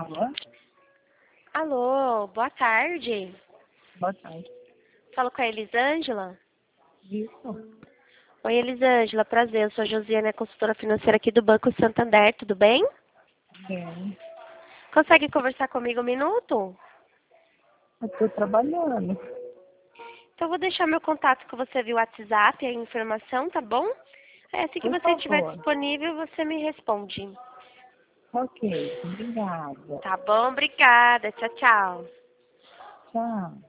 Alô? Alô, boa tarde. Boa tarde. Falo com a Elisângela. Isso. Oi, Elisângela, prazer. Eu sou a Josiane, a consultora financeira aqui do Banco Santander, tudo bem? Bem, Consegue conversar comigo um minuto? eu estou trabalhando. Então, eu vou deixar meu contato com você via WhatsApp, a informação, tá bom? Assim que Por você estiver favor. disponível, você me responde. Ok, obrigada. Tá bom? Obrigada. Tchau, tchau. Tchau.